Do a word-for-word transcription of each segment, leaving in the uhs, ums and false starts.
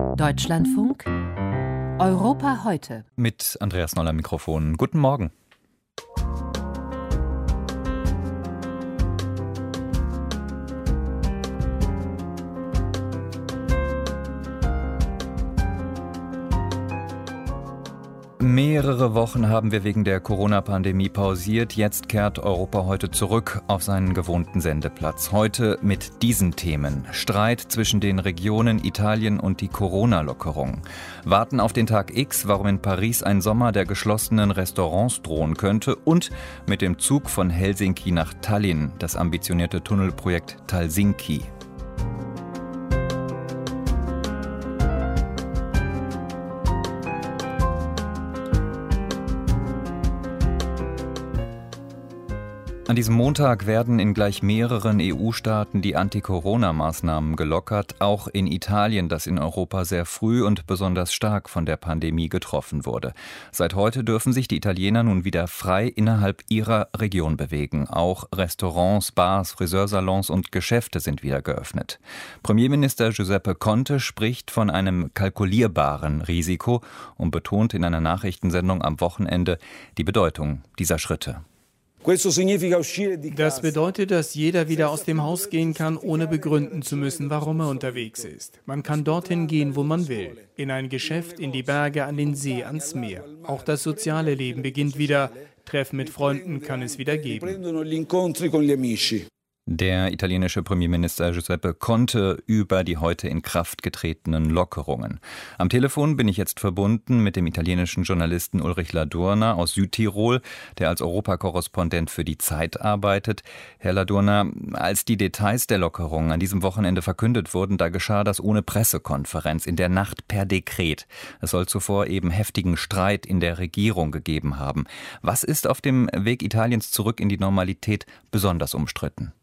Deutschlandfunk Europa heute. Mit Andreas Noller Mikrofon. Guten Morgen. Mehrere Wochen haben wir wegen der Corona-Pandemie pausiert. Jetzt kehrt Europa heute zurück auf seinen gewohnten Sendeplatz. Heute mit diesen Themen. Streit zwischen den Regionen Italien und die Corona-Lockerung. Warten auf den Tag X, warum in Paris ein Sommer der geschlossenen Restaurants drohen könnte. Und mit dem Zug von Helsinki nach Tallinn, das ambitionierte Tunnelprojekt Talsinki. An diesem Montag werden in gleich mehreren E U-Staaten die Anti-Corona-Maßnahmen gelockert, auch in Italien, das in Europa sehr früh und besonders stark von der Pandemie getroffen wurde. Seit heute dürfen sich die Italiener nun wieder frei innerhalb ihrer Region bewegen. Auch Restaurants, Bars, Friseursalons und Geschäfte sind wieder geöffnet. Premierminister Giuseppe Conte spricht von einem kalkulierbaren Risiko und betont in einer Nachrichtensendung am Wochenende die Bedeutung dieser Schritte. Das bedeutet, dass jeder wieder aus dem Haus gehen kann, ohne begründen zu müssen, warum er unterwegs ist. Man kann dorthin gehen, wo man will. In ein Geschäft, in die Berge, an den See, ans Meer. Auch das soziale Leben beginnt wieder. Treffen mit Freunden kann es wieder geben. Der italienische Premierminister Giuseppe Conte über die heute in Kraft getretenen Lockerungen. Am Telefon bin ich jetzt verbunden mit dem italienischen Journalisten Ulrich Ladurner aus Südtirol, der als Europakorrespondent für die Zeit arbeitet. Herr Ladurner, als die Details der Lockerungen an diesem Wochenende verkündet wurden, da geschah das ohne Pressekonferenz, in der Nacht per Dekret. Es soll zuvor eben heftigen Streit in der Regierung gegeben haben. Was ist auf dem Weg Italiens zurück in die Normalität besonders umstritten?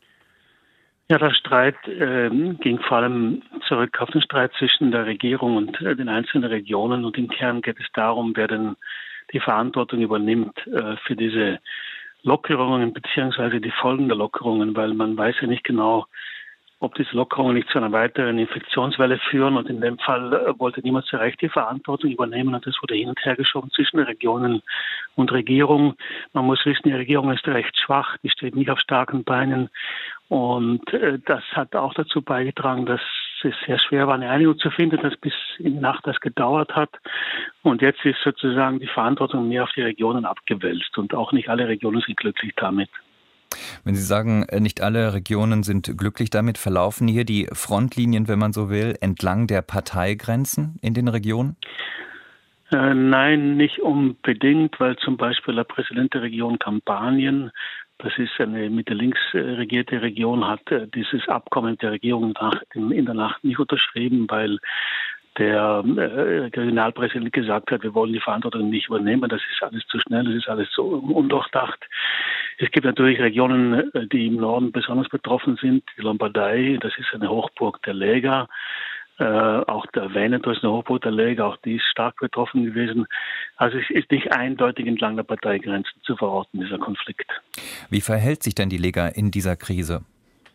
Ja, der Streit äh, ging vor allem zurück auf den Streit zwischen der Regierung und äh, den einzelnen Regionen. Und im Kern geht es darum, wer denn die Verantwortung übernimmt äh, für diese Lockerungen beziehungsweise die Folgen der Lockerungen, weil man weiß ja nicht genau, ob diese Lockerungen nicht zu einer weiteren Infektionswelle führen. Und in dem Fall äh, wollte niemand so recht die Verantwortung übernehmen. Und das wurde hin und her geschoben zwischen Regionen und Regierung. Man muss wissen, die Regierung ist recht schwach, die steht nicht auf starken Beinen. Und äh, das hat auch dazu beigetragen, dass es sehr schwer war, eine Einigung zu finden, dass bis in die Nacht das gedauert hat. Und jetzt ist sozusagen die Verantwortung mehr auf die Regionen abgewälzt. Und auch nicht alle Regionen sind glücklich damit. Wenn Sie sagen, nicht alle Regionen sind glücklich damit, verlaufen hier die Frontlinien, wenn man so will, entlang der Parteigrenzen in den Regionen? Äh, nein, nicht unbedingt, weil zum Beispiel der Präsident der Region Kampanien, das ist eine Mitte-links regierte Region, hat äh, dieses Abkommen der Regierung nach, in, in der Nacht nicht unterschrieben, weil der äh, Regionalpräsident gesagt hat, wir wollen die Verantwortung nicht übernehmen, das ist alles zu schnell, das ist alles so undurchdacht. Es gibt natürlich Regionen, die im Norden besonders betroffen sind. Die Lombardei, das ist eine Hochburg der Lega. Äh, auch der Veneto ist eine Hochburg der Lega, auch die ist stark betroffen gewesen. Also es ist nicht eindeutig entlang der Parteigrenzen zu verorten, dieser Konflikt. Wie verhält sich denn die Lega in dieser Krise?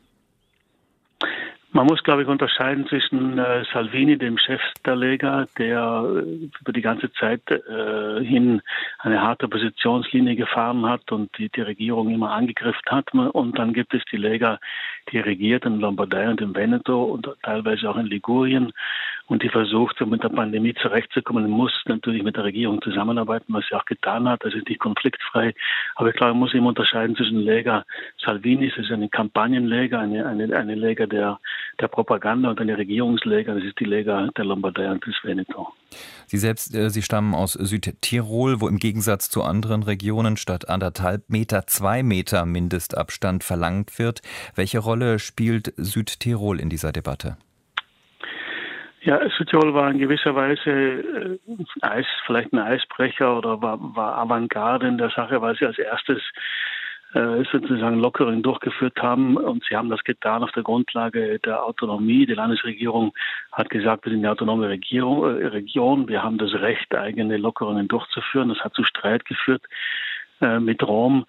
Man muss, glaube ich, unterscheiden zwischen äh, Salvini, dem Chef der Lega, der äh, über die ganze Zeit äh, hin eine harte Oppositionslinie gefahren hat und die, die Regierung immer angegriffen hat. Und dann gibt es die Lega, die regiert in Lombardei und im Veneto und teilweise auch in Ligurien und die versucht, so mit der Pandemie zurechtzukommen, und muss natürlich mit der Regierung zusammenarbeiten, was sie auch getan hat. Das ist nicht konfliktfrei. Aber ich glaube, man muss eben unterscheiden zwischen Lega Salvini, das ist eine Kampagnenlega, eine, eine, eine Lega der der Propaganda und eine Regierungslega, das ist die Lega der Lombardei und des Veneto. Sie selbst, äh, Sie stammen aus Südtirol, wo im Gegensatz zu anderen Regionen statt anderthalb Meter zwei Meter Mindestabstand verlangt wird. Welche Rolle spielt Südtirol in dieser Debatte? Ja, Südtirol war in gewisser Weise äh, Eis, vielleicht ein Eisbrecher oder war, war Avantgarde in der Sache, weil sie als erstes äh, sozusagen Lockerungen durchgeführt haben, und sie haben das getan auf der Grundlage der Autonomie. Die Landesregierung hat gesagt, wir sind eine autonome Regierung, äh, Region, wir haben das Recht, eigene Lockerungen durchzuführen. Das hat zu Streit geführt äh, mit Rom.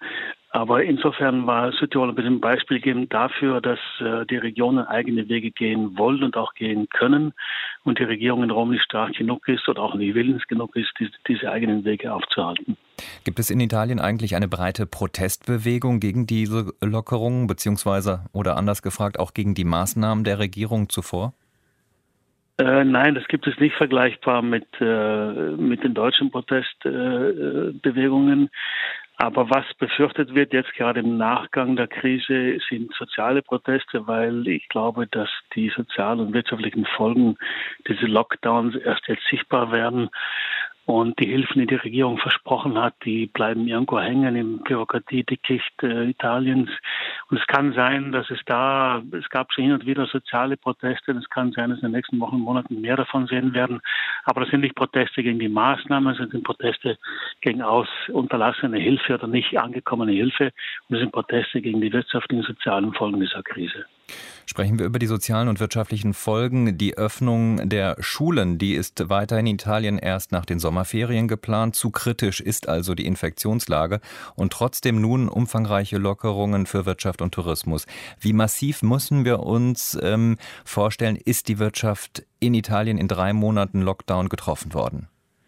Aber insofern war Südtirol ein bisschen ein Beispiel geben dafür, dass äh, die Regionen eigene Wege gehen wollen und auch gehen können und die Regierung in Rom nicht stark genug ist oder auch nicht willens genug ist, diese, diese eigenen Wege aufzuhalten. Gibt es in Italien eigentlich eine breite Protestbewegung gegen diese Lockerungen, beziehungsweise, oder anders gefragt, auch gegen die Maßnahmen der Regierung zuvor? Äh, nein, das gibt es nicht vergleichbar mit, äh, mit den deutschen Protestbewegungen. Äh, Aber was befürchtet wird jetzt gerade im Nachgang der Krise, sind soziale Proteste, weil ich glaube, dass die sozialen und wirtschaftlichen Folgen dieses Lockdowns erst jetzt sichtbar werden. Und die Hilfen, die die Regierung versprochen hat, die bleiben irgendwo hängen im Bürokratiedickicht äh, Italiens. Und es kann sein, dass es da, es gab schon hin und wieder soziale Proteste, und es kann sein, dass in den nächsten Wochen und Monaten mehr davon sehen werden. Aber das sind nicht Proteste gegen die Maßnahmen, sondern sind Proteste gegen aus unterlassene Hilfe oder nicht angekommene Hilfe. Und das sind Proteste gegen die wirtschaftlichen und sozialen Folgen dieser Krise. Sprechen wir über die sozialen und wirtschaftlichen Folgen. Die Öffnung der Schulen, die ist weiterhin in Italien erst nach den Sommerferien geplant. Zu kritisch ist also die Infektionslage und trotzdem nun umfangreiche Lockerungen für Wirtschaft und Tourismus. Wie massiv müssen wir uns ähm, vorstellen, ist die Wirtschaft in Italien in drei Monaten Lockdown getroffen worden?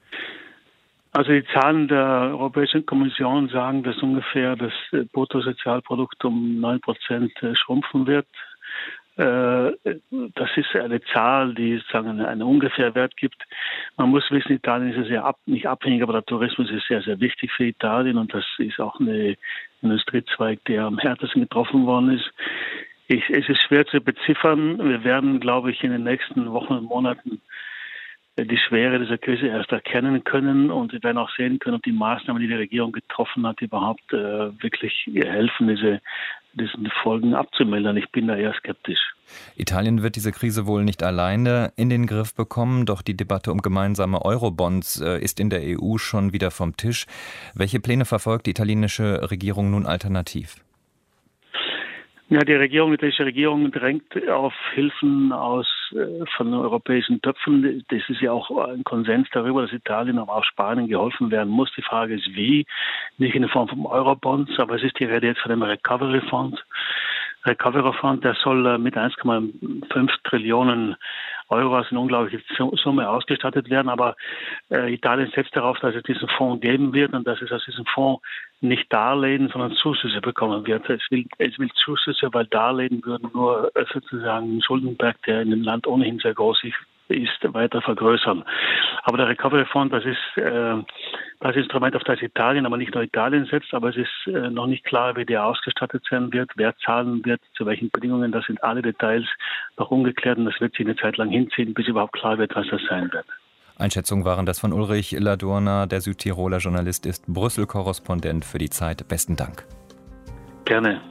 Also die Zahlen der Europäischen Kommission sagen, dass ungefähr das Bruttosozialprodukt um neun Prozent schrumpfen wird. Das ist eine Zahl, die sozusagen einen ungefähren Wert gibt. Man muss wissen, Italien ist ja sehr ab, nicht abhängig, aber der Tourismus ist sehr, sehr wichtig für Italien und das ist auch eine Industriezweig, der am härtesten getroffen worden ist. Ich, es ist schwer zu beziffern. Wir werden, glaube ich, in den nächsten Wochen und Monaten die Schwere dieser Krise erst erkennen können und wir werden auch sehen können, ob die Maßnahmen, die die Regierung getroffen hat, überhaupt äh, wirklich helfen, diese, diesen Folgen abzumildern. Ich bin da eher skeptisch. Italien wird diese Krise wohl nicht alleine in den Griff bekommen, doch die Debatte um gemeinsame Eurobonds äh, ist in der E U schon wieder vom Tisch. Welche Pläne verfolgt die italienische Regierung nun alternativ? Ja, die Regierung, die italienische Regierung drängt auf Hilfen aus äh, von europäischen Töpfen. Das ist ja auch ein Konsens darüber, dass Italien, aber auch Spanien geholfen werden muss. Die Frage ist, wie? Nicht in der Form von Eurobonds, aber es ist die Rede jetzt von dem Recovery Fund. Recovery Fund, der soll mit eins Komma fünf Trillionen Euro, also eine unglaubliche Summe, ausgestattet werden. Aber äh, Italien setzt darauf, dass es diesen Fonds geben wird und dass es aus diesem Fonds nicht Darlehen, sondern Zuschüsse bekommen wird. Es will, es will Zuschüsse, weil Darlehen würden nur äh, sozusagen den Schuldenberg, der in dem Land ohnehin sehr groß ist, ist weiter vergrößern. Aber der Recovery Fund, das ist äh, das Instrument, auf das Italien, aber nicht nur Italien setzt, aber es ist äh, noch nicht klar, wie der ausgestattet sein wird, wer zahlen wird, zu welchen Bedingungen. Das sind alle Details noch ungeklärt und das wird sich eine Zeit lang hinziehen, bis überhaupt klar wird, was das sein wird. Einschätzungen waren das von Ulrich Ladurna, der Südtiroler Journalist ist, Brüssel-Korrespondent für die Zeit. Besten Dank. Gerne.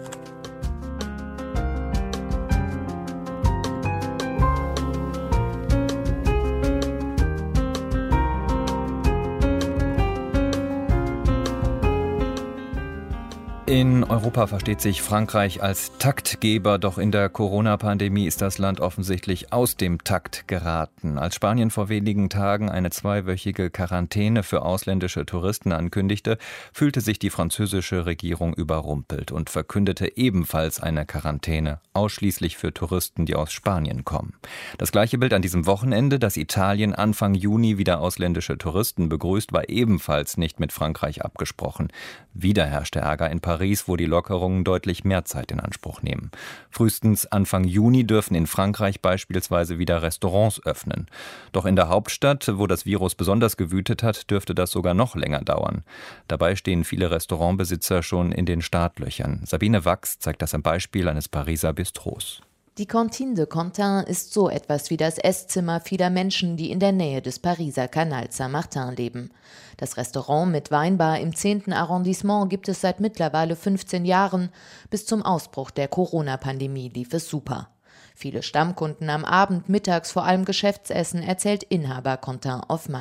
In Europa versteht sich Frankreich als Taktgeber, doch in der Corona-Pandemie ist das Land offensichtlich aus dem Takt geraten. Als Spanien vor wenigen Tagen eine zweiwöchige Quarantäne für ausländische Touristen ankündigte, fühlte sich die französische Regierung überrumpelt und verkündete ebenfalls eine Quarantäne, ausschließlich für Touristen, die aus Spanien kommen. Das gleiche Bild an diesem Wochenende, dass Italien Anfang Juni wieder ausländische Touristen begrüßt, war ebenfalls nicht mit Frankreich abgesprochen. Wieder herrschte Ärger in Paris. Paris, wo die Lockerungen deutlich mehr Zeit in Anspruch nehmen. Frühestens Anfang Juni dürfen in Frankreich beispielsweise wieder Restaurants öffnen. Doch in der Hauptstadt, wo das Virus besonders gewütet hat, dürfte das sogar noch länger dauern. Dabei stehen viele Restaurantbesitzer schon in den Startlöchern. Sabine Wachs zeigt das am Beispiel eines Pariser Bistros. Die Cantine de Quentin ist so etwas wie das Esszimmer vieler Menschen, die in der Nähe des Pariser Canal Saint-Martin leben. Das Restaurant mit Weinbar im zehnten Arrondissement gibt es seit mittlerweile fünfzehn Jahren. Bis zum Ausbruch der Corona-Pandemie lief es super. Viele Stammkunden am Abend, mittags vor allem Geschäftsessen, erzählt Inhaber Quentin Hoffmann.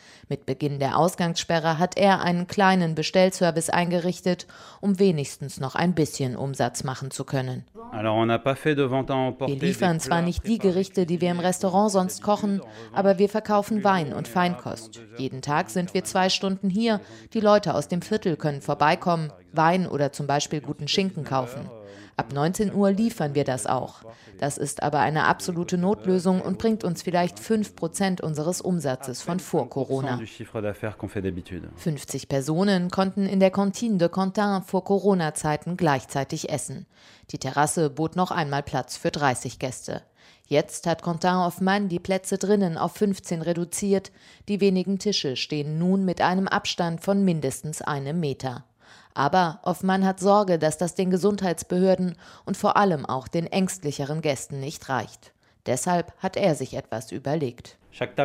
Mit Beginn der Ausgangssperre hat er einen kleinen Bestellservice eingerichtet, um wenigstens noch ein bisschen Umsatz machen zu können. Wir liefern zwar nicht die Gerichte, die wir im Restaurant sonst kochen, aber wir verkaufen Wein und Feinkost. Jeden Tag sind wir zwei Stunden hier. Die Leute aus dem Viertel können vorbeikommen, Wein oder zum Beispiel guten Schinken kaufen. Ab neunzehn Uhr liefern wir das auch. Das ist aber eine absolute Notlösung und bringt uns vielleicht fünf Prozent unseres Umsatzes von vor Corona. fünfzig Personen konnten in der Cantine de Quentin vor Corona-Zeiten gleichzeitig essen. Die Terrasse bot noch einmal Platz für dreißig Gäste. Jetzt hat Quentin Hoffmann die Plätze drinnen auf fünfzehn reduziert. Die wenigen Tische stehen nun mit einem Abstand von mindestens einem Meter. Aber Hoffmann hat Sorge, dass das den Gesundheitsbehörden und vor allem auch den ängstlicheren Gästen nicht reicht. Deshalb hat er sich etwas überlegt.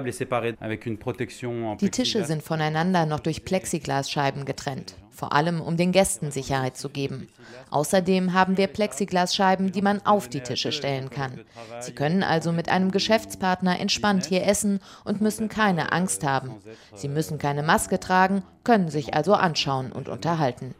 Die Tische sind voneinander noch durch Plexiglasscheiben getrennt, vor allem um den Gästen Sicherheit zu geben. Außerdem haben wir Plexiglasscheiben, die man auf die Tische stellen kann. Sie können also mit einem Geschäftspartner entspannt hier essen und müssen keine Angst haben. Sie müssen keine Maske tragen, können sich also anschauen und unterhalten.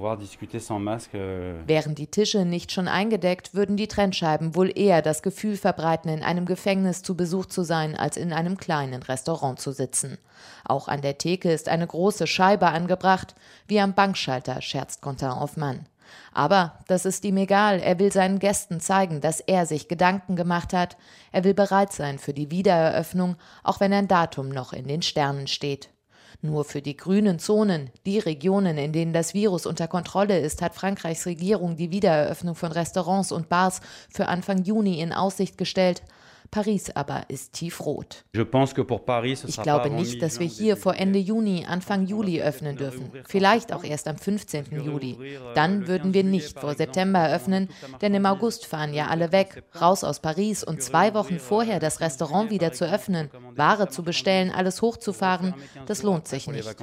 Wären die Tische nicht schon eingedeckt, würden die Trennscheiben wohl eher das Gefühl verbreiten, in einem Gefängnis zu Besuch zu sein, als in einem kleinen Restaurant zu sitzen. Auch an der Theke ist eine große Scheibe angebracht, wie am Bankschalter, scherzt Quentin Hoffmann. Aber das ist ihm egal, er will seinen Gästen zeigen, dass er sich Gedanken gemacht hat. Er will bereit sein für die Wiedereröffnung, auch wenn ein Datum noch in den Sternen steht. Nur für die grünen Zonen, die Regionen, in denen das Virus unter Kontrolle ist, hat Frankreichs Regierung die Wiedereröffnung von Restaurants und Bars für Anfang Juni in Aussicht gestellt. Paris aber ist tiefrot. Ich glaube nicht, dass wir hier vor Ende Juni, Anfang Juli öffnen dürfen. Vielleicht auch erst am fünfzehnten Juli. Dann würden wir nicht vor September öffnen, denn im August fahren ja alle weg, raus aus Paris und zwei Wochen vorher das Restaurant wieder zu öffnen, Ware zu bestellen, alles hochzufahren, das lohnt sich nicht.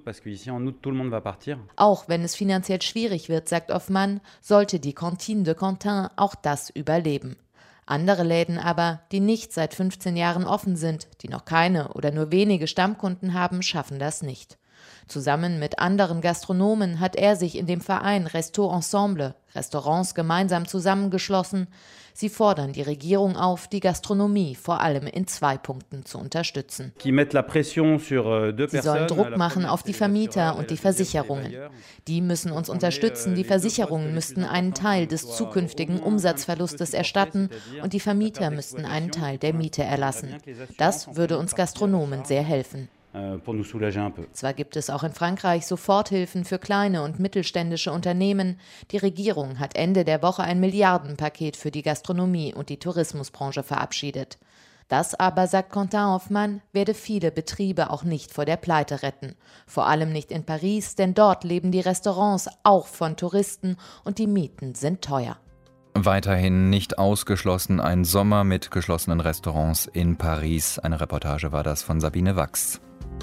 Auch wenn es finanziell schwierig wird, sagt Hoffmann, sollte die Cantine de Quentin auch das überleben. Andere Läden aber, die nicht seit fünfzehn Jahren offen sind, die noch keine oder nur wenige Stammkunden haben, schaffen das nicht. Zusammen mit anderen Gastronomen hat er sich in dem Verein Resto Ensemble, Restaurants gemeinsam zusammengeschlossen. Sie fordern die Regierung auf, die Gastronomie vor allem in zwei Punkten zu unterstützen. Sie sollen Druck machen auf die Vermieter und die Versicherungen. Die müssen uns unterstützen, die Versicherungen müssten einen Teil des zukünftigen Umsatzverlustes erstatten und die Vermieter müssten einen Teil der Miete erlassen. Das würde uns Gastronomen sehr helfen. Zwar gibt es auch in Frankreich Soforthilfen für kleine und mittelständische Unternehmen. Die Regierung hat Ende der Woche ein Milliardenpaket für die Gastronomie und die Tourismusbranche verabschiedet. Das aber, sagt Quentin Hoffmann, werde viele Betriebe auch nicht vor der Pleite retten. Vor allem nicht in Paris, denn dort leben die Restaurants auch von Touristen und die Mieten sind teuer. Weiterhin nicht ausgeschlossen ein Sommer mit geschlossenen Restaurants in Paris. Eine Reportage war das von Sabine Wachs.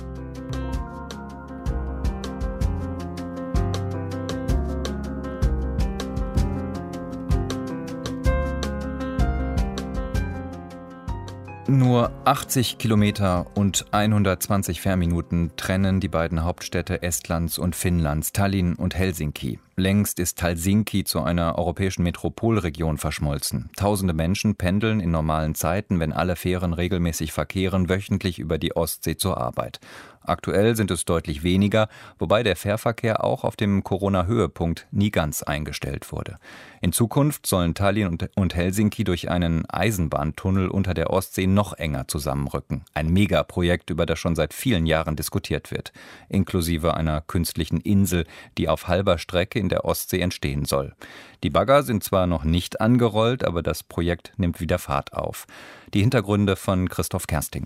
Nur achtzig Kilometer und hundertzwanzig Fährminuten trennen die beiden Hauptstädte Estlands und Finnlands, Tallinn und Helsinki. Längst ist Helsinki zu einer europäischen Metropolregion verschmolzen. Tausende Menschen pendeln in normalen Zeiten, wenn alle Fähren regelmäßig verkehren, wöchentlich über die Ostsee zur Arbeit. Aktuell sind es deutlich weniger, wobei der Fährverkehr auch auf dem Corona-Höhepunkt nie ganz eingestellt wurde. In Zukunft sollen Tallinn und Helsinki durch einen Eisenbahntunnel unter der Ostsee noch enger zusammenrücken. Ein Megaprojekt, über das schon seit vielen Jahren diskutiert wird, inklusive einer künstlichen Insel, die auf halber Strecke in der Ostsee entstehen soll. Die Bagger sind zwar noch nicht angerollt, aber das Projekt nimmt wieder Fahrt auf. Die Hintergründe von Christoph Kersting.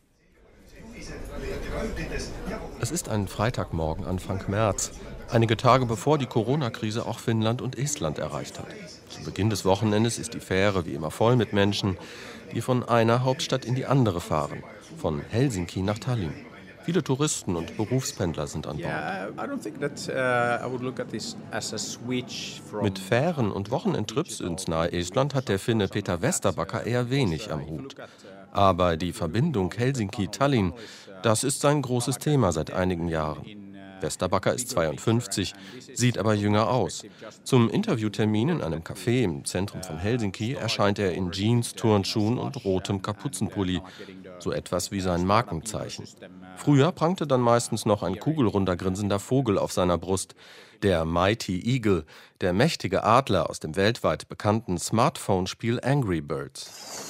Es ist ein Freitagmorgen Anfang März, einige Tage bevor die Corona-Krise auch Finnland und Estland erreicht hat. Zu Beginn des Wochenendes ist die Fähre wie immer voll mit Menschen, die von einer Hauptstadt in die andere fahren, von Helsinki nach Tallinn. Viele Touristen und Berufspendler sind an Bord. Mit Fähren und Wochenendtrips ins nahe Estland hat der Finne Peter Vesterbacka eher wenig am Hut. Aber die Verbindung Helsinki-Tallinn, das ist sein großes Thema seit einigen Jahren. Vesterbacka ist zweiundfünfzig, sieht aber jünger aus. Zum Interviewtermin in einem Café im Zentrum von Helsinki erscheint er in Jeans, Turnschuhen und rotem Kapuzenpulli. So etwas wie sein Markenzeichen. Früher prangte dann meistens noch ein kugelrunder grinsender Vogel auf seiner Brust. Der Mighty Eagle, der mächtige Adler aus dem weltweit bekannten Smartphone-Spiel Angry Birds.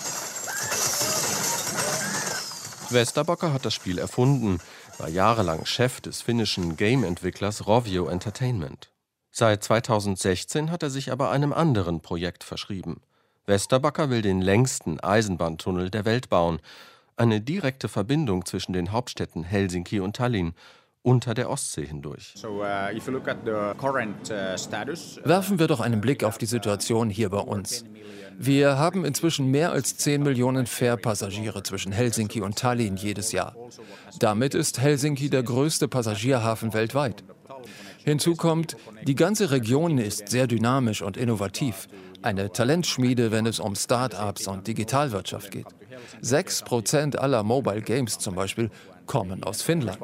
Vesterbacka hat das Spiel erfunden, war jahrelang Chef des finnischen Game-Entwicklers Rovio Entertainment. Seit zweitausendsechzehn hat er sich aber einem anderen Projekt verschrieben. Vesterbacka will den längsten Eisenbahntunnel der Welt bauen. Eine direkte Verbindung zwischen den Hauptstädten Helsinki und Tallinn unter der Ostsee hindurch. Werfen wir doch einen Blick auf die Situation hier bei uns. Wir haben inzwischen mehr als zehn Millionen Fährpassagiere zwischen Helsinki und Tallinn jedes Jahr. Damit ist Helsinki der größte Passagierhafen weltweit. Hinzu kommt, die ganze Region ist sehr dynamisch und innovativ. Eine Talentschmiede, wenn es um Start-ups und Digitalwirtschaft geht. Sechs Prozent aller Mobile Games zum Beispiel kommen aus Finnland.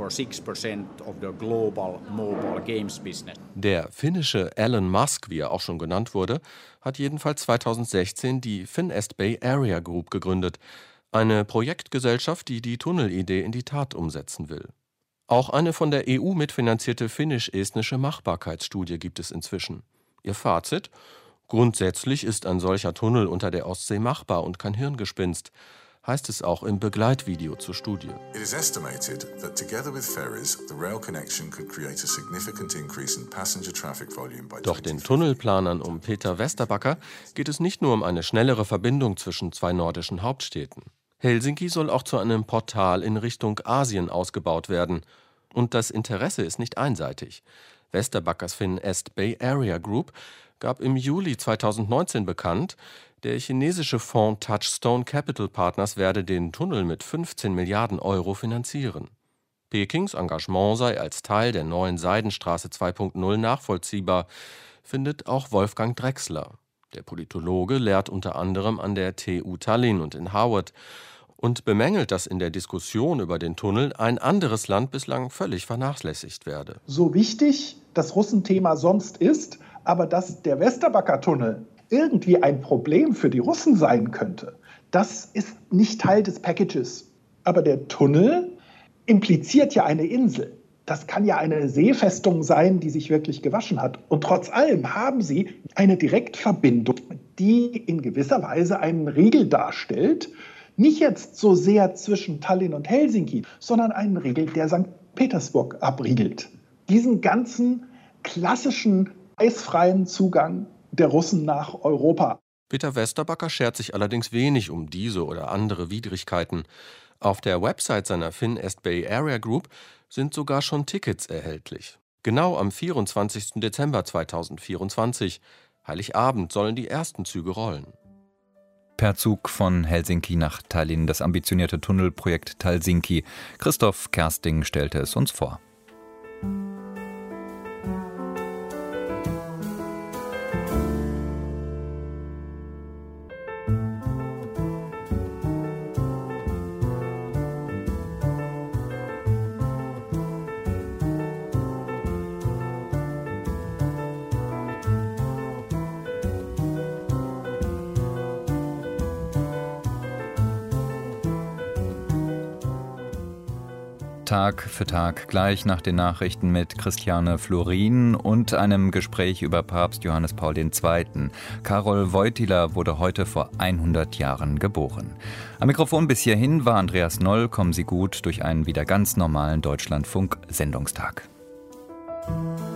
Der finnische Elon Musk, wie er auch schon genannt wurde, hat jedenfalls zweitausendsechzehn die Finest Bay Area Group gegründet. Eine Projektgesellschaft, die die Tunnelidee in die Tat umsetzen will. Auch eine von der E U mitfinanzierte finnisch-estnische Machbarkeitsstudie gibt es inzwischen. Ihr Fazit? Grundsätzlich ist ein solcher Tunnel unter der Ostsee machbar und kein Hirngespinst, heißt es auch im Begleitvideo zur Studie. It is estimated that together with ferries, the rail connection could create a significant increase in passenger traffic volume by Doch den Tunnelplanern um Peter Vesterbacka geht es nicht nur um eine schnellere Verbindung zwischen zwei nordischen Hauptstädten. Helsinki soll auch zu einem Portal in Richtung Asien ausgebaut werden. Und das Interesse ist nicht einseitig. Vesterbackas Finest Bay Area Group gab im Juli zweitausendneunzehn bekannt, der chinesische Fonds Touchstone Capital Partners werde den Tunnel mit fünfzehn Milliarden Euro finanzieren. Pekings Engagement sei als Teil der neuen Seidenstraße zwei Punkt null nachvollziehbar, findet auch Wolfgang Drechsler. Der Politologe lehrt unter anderem an der T U Tallinn und in Harvard und bemängelt, dass in der Diskussion über den Tunnel ein anderes Land bislang völlig vernachlässigt werde. So wichtig das Russenthema sonst ist, aber dass der Vesterbacka-Tunnel irgendwie ein Problem für die Russen sein könnte, das ist nicht Teil des Packages. Aber der Tunnel impliziert ja eine Insel. Das kann ja eine Seefestung sein, die sich wirklich gewaschen hat. Und trotz allem haben sie eine Direktverbindung, die in gewisser Weise einen Riegel darstellt. Nicht jetzt so sehr zwischen Tallinn und Helsinki, sondern einen Riegel, der Sankt Petersburg abriegelt. Diesen ganzen klassischen eisfreien Zugang der Russen nach Europa. Peter Vesterbacka schert sich allerdings wenig um diese oder andere Widrigkeiten. Auf der Website seiner Finest Bay Area Group sind sogar schon Tickets erhältlich. Genau am vierundzwanzigsten Dezember zweitausendvierundzwanzig, Heiligabend, sollen die ersten Züge rollen. Per Zug von Helsinki nach Tallinn, das ambitionierte Tunnelprojekt Talsinki. Christoph Kersting stellte es uns vor. Tag für Tag, gleich nach den Nachrichten mit Christiane Florin und einem Gespräch über Papst Johannes Paul der Zweite. Karol Wojtyla wurde heute vor hundert Jahren geboren. Am Mikrofon bis hierhin war Andreas Noll. Kommen Sie gut durch einen wieder ganz normalen Deutschlandfunk-Sendungstag.